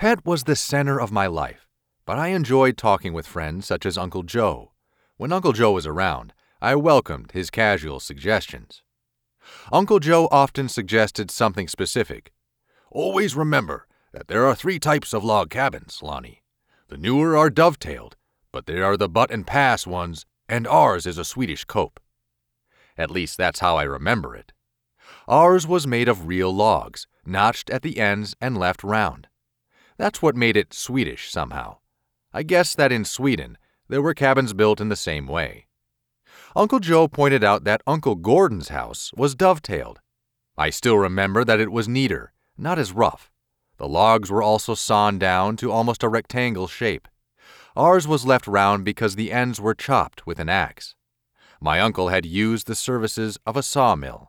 pet was the center of my life, but I enjoyed talking with friends such as Uncle Joe. When Uncle Joe was around, I welcomed his casual suggestions. Uncle Joe often suggested something specific. "Always remember that there are 3 types of log cabins, Lonnie. The newer are dovetailed, but they are the butt and pass ones, and ours is a Swedish cope." At least that's how I remember it. Ours was made of real logs, notched at the ends and left round. That's what made it Swedish somehow. I guess that in Sweden, there were cabins built in the same way. Uncle Joe pointed out that Uncle Gordon's house was dovetailed. I still remember that it was neater, not as rough. The logs were also sawn down to almost a rectangle shape. Ours was left round because the ends were chopped with an axe. My uncle had used the services of a sawmill.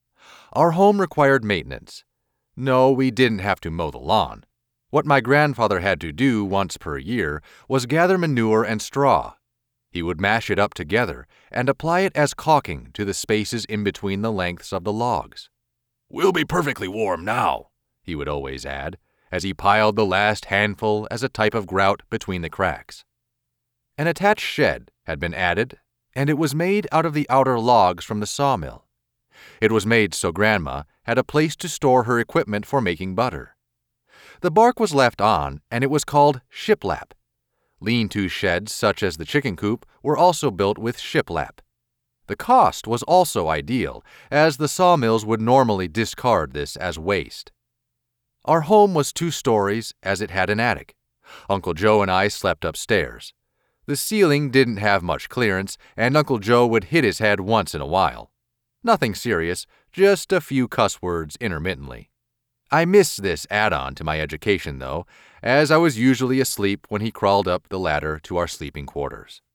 Our home required maintenance. No, we didn't have to mow the lawn. What my grandfather had to do once per year was gather manure and straw. He would mash it up together and apply it as caulking to the spaces in between the lengths of the logs. "We'll be perfectly warm now," he would always add, as he piled the last handful as a type of grout between the cracks. An attached shed had been added, and it was made out of the outer logs from the sawmill. It was made so Grandma had a place to store her equipment for making butter. The bark was left on, and it was called shiplap. Lean-to sheds such as the chicken coop were also built with shiplap. The cost was also ideal, as the sawmills would normally discard this as waste. Our home was 2 stories, as it had an attic. Uncle Joe and I slept upstairs. The ceiling didn't have much clearance, and Uncle Joe would hit his head once in a while. Nothing serious, just a few cuss words intermittently. I missed this add-on to my education, though, as I was usually asleep when he crawled up the ladder to our sleeping quarters.